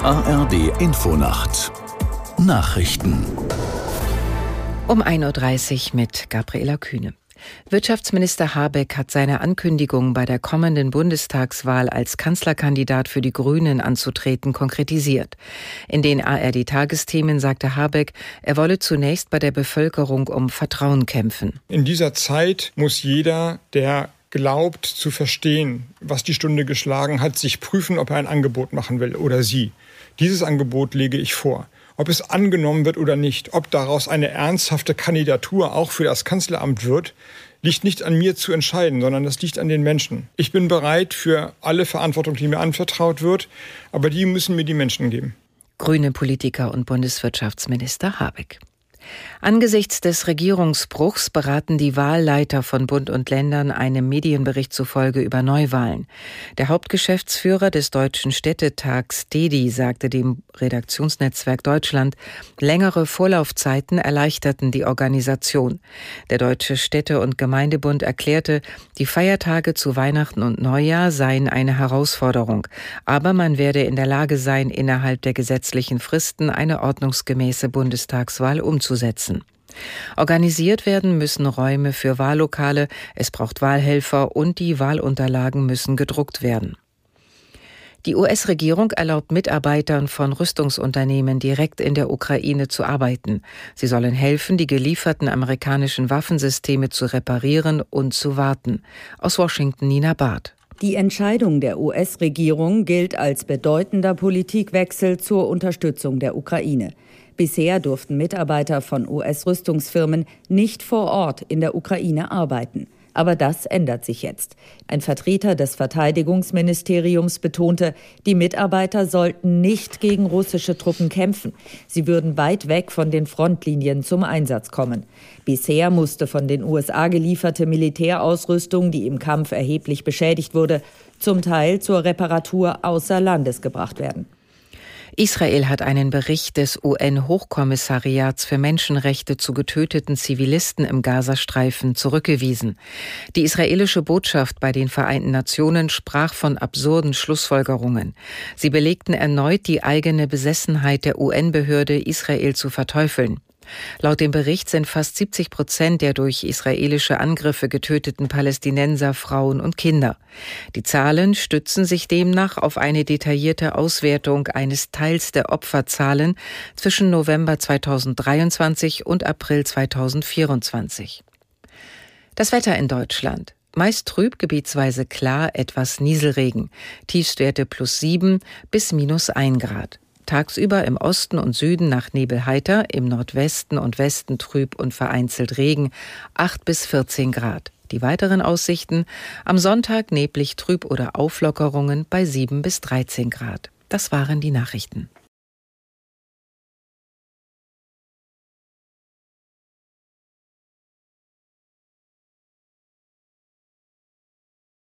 ARD Infonacht Nachrichten Um 1.30 Uhr mit Gabriela Kühne. Wirtschaftsminister Habeck hat seine Ankündigung, bei der kommenden Bundestagswahl als Kanzlerkandidat für die Grünen anzutreten, konkretisiert. In den ARD-Tagesthemen sagte Habeck, er wolle zunächst bei der Bevölkerung um Vertrauen kämpfen. In dieser Zeit muss jeder, der glaubt zu verstehen, was die Stunde geschlagen hat, sich prüfen, ob er ein Angebot machen will oder sie. Dieses Angebot lege ich vor. Ob es angenommen wird oder nicht, ob daraus eine ernsthafte Kandidatur auch für das Kanzleramt wird, liegt nicht an mir zu entscheiden, sondern das liegt an den Menschen. Ich bin bereit für alle Verantwortung, die mir anvertraut wird, aber die müssen mir die Menschen geben. Grüne Politiker und Bundeswirtschaftsminister Habeck. Angesichts des Regierungsbruchs beraten die Wahlleiter von Bund und Ländern einem Medienbericht zufolge über Neuwahlen. Der Hauptgeschäftsführer des Deutschen Städtetags DEDI sagte dem Redaktionsnetzwerk Deutschland, längere Vorlaufzeiten erleichterten die Organisation. Der Deutsche Städte- und Gemeindebund erklärte, die Feiertage zu Weihnachten und Neujahr seien eine Herausforderung. Aber man werde in der Lage sein, innerhalb der gesetzlichen Fristen eine ordnungsgemäße Bundestagswahl umzusetzen. Organisiert werden müssen Räume für Wahllokale, es braucht Wahlhelfer und die Wahlunterlagen müssen gedruckt werden. Die US-Regierung erlaubt Mitarbeitern von Rüstungsunternehmen direkt in der Ukraine zu arbeiten. Sie sollen helfen, die gelieferten amerikanischen Waffensysteme zu reparieren und zu warten. Aus Washington Nina Barth. Die Entscheidung der US-Regierung gilt als bedeutender Politikwechsel zur Unterstützung der Ukraine. Bisher durften Mitarbeiter von US-Rüstungsfirmen nicht vor Ort in der Ukraine arbeiten. Aber das ändert sich jetzt. Ein Vertreter des Verteidigungsministeriums betonte, die Mitarbeiter sollten nicht gegen russische Truppen kämpfen. Sie würden weit weg von den Frontlinien zum Einsatz kommen. Bisher musste von den USA gelieferte Militärausrüstung, die im Kampf erheblich beschädigt wurde, zum Teil zur Reparatur außer Landes gebracht werden. Israel hat einen Bericht des UN-Hochkommissariats für Menschenrechte zu getöteten Zivilisten im Gazastreifen zurückgewiesen. Die israelische Botschaft bei den Vereinten Nationen sprach von absurden Schlussfolgerungen. Sie belegten erneut die eigene Besessenheit der UN-Behörde, Israel zu verteufeln. Laut dem Bericht sind fast 70% der durch israelische Angriffe getöteten Palästinenser Frauen und Kinder. Die Zahlen stützen sich demnach auf eine detaillierte Auswertung eines Teils der Opferzahlen zwischen November 2023 und April 2024. Das Wetter in Deutschland. Meist trüb, gebietsweise klar, etwas Nieselregen. Tiefstwerte +7 bis -1 Grad. Tagsüber im Osten und Süden nach Nebel heiter, im Nordwesten und Westen trüb und vereinzelt Regen, 8 bis 14 Grad. Die weiteren Aussichten: am Sonntag neblig trüb oder Auflockerungen bei 7 bis 13 Grad. Das waren die Nachrichten.